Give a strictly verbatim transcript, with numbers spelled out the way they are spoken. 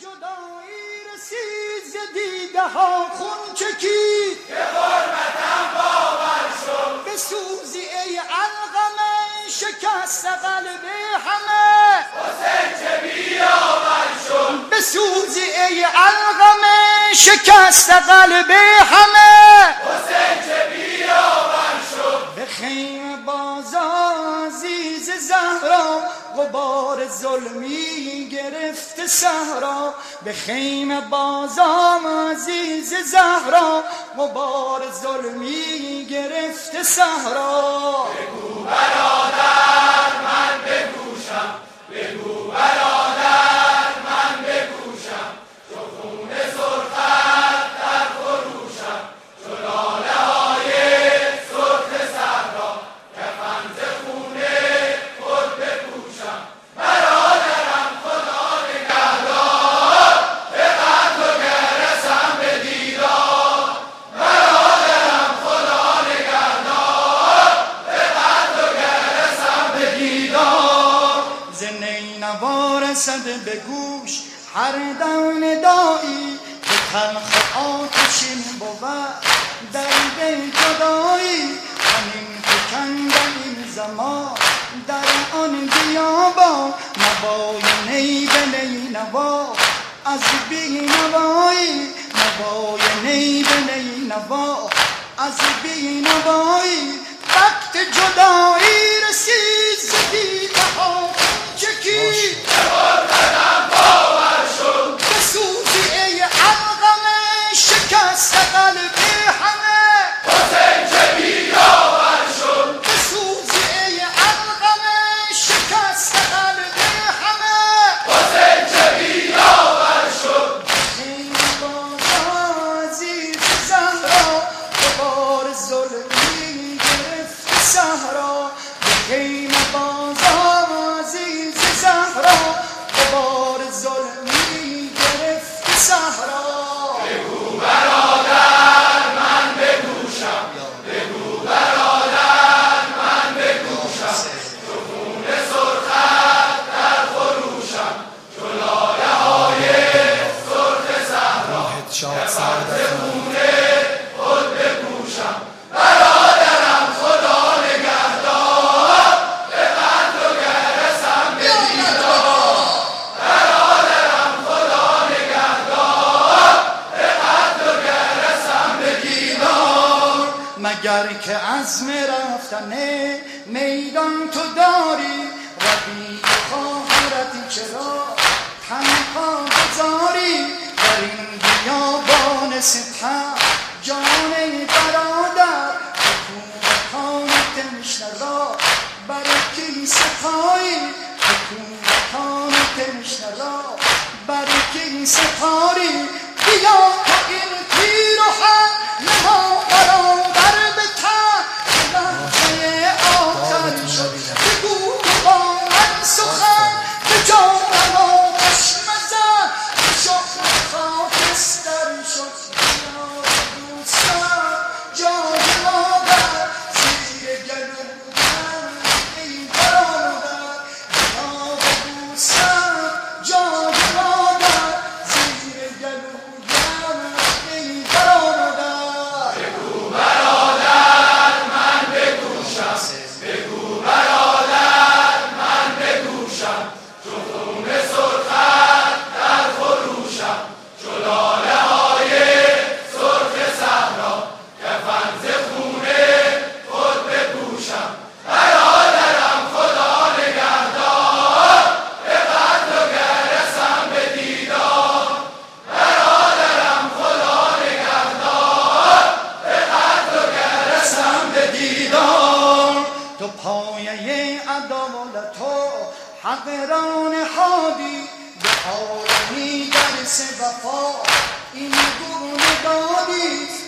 جدایی رسید ز دیده ها خون چکید که غربتم باور شد بسوزی ای علقمه شکست قلب همه حسین چه بیاور شد بسوزی ای علقمه شکست قلب همه حسین چه بیاور شد به خیمه بازا عزیز زهرا غبار ظلمی گرفت صحرا به خیمه بازا عزیز زهرا غبار ظلمی گرفت صحرا بگو برادر من بگوشم بگو برادر من بگوشم چو خون سرخت در خروشم چو لاله های سرخ صحرا کفن ز خون خود بپوشم برادرم خدا نگهدار به قتل و گرسم به دیدار برادرم خدا نگهدار به قتل و گرسم به دیدار ز نینوا رسد به گوش هر دم ندایی که تلخ آتشین بود درد جدایی همین فکن در این زمان در آن بیابان نوای نی به نینوا از بینوایی نوای نی به نینوا از بینوایی وقت جدایی رسید ز دیده ها چکید که غربتم باور شد بسوزی ای علقمه شکست قلب همه حسین چه بیاور شد بسوزی ای علقمه شکست قلب همه حسین چه بیاور شد ای بازا عزیز زهرا غبار ظلمی گرفت صحرا به خیمه بازا عزیز زهرا غبار ظلمی گرفت صحرا بگو برادر من بگوشم بگو برادر من بگوشم چو خون سرخت در خروشم چو لاله های سرخ صحرا کفن ز خون خود بپوشم برادرم خدا نگهدار به قتل و گرسم به دیدار برادرم خدا نگهدار به قتل و گرسم به دیدار مگر که عزم رفتن میدان تو داری ربی خواهرت چرا تنها گذاری در این بیابان ستم جان برادر حکومتان تشنه را بر کی سپاری حکومتان تشنه را بر کی سپاری بیا تا این تیر و هم نما برادر به تن لحظه آخر شد بگو با من سخن به جانم آتش مزن به شخم خاکستر شد یار دوستم جای مادر زیر گلویم ای برادر یار دوستم جای مادر زیر گلویم ای برادر بگو برادر من بگوشم بگو برادر من بگوشم چو خون سرخت در خروشم چو لاله های سرخ صحرا کفن ز خون خود بپوشم برادرم خدا نگهدار به قتل و گرسم به دیدار برادرم خدا نگهدار به قتل و گرسم به دیدار تو پایه عدالت و حقران حادی به آینی درس وفا این گونه دادی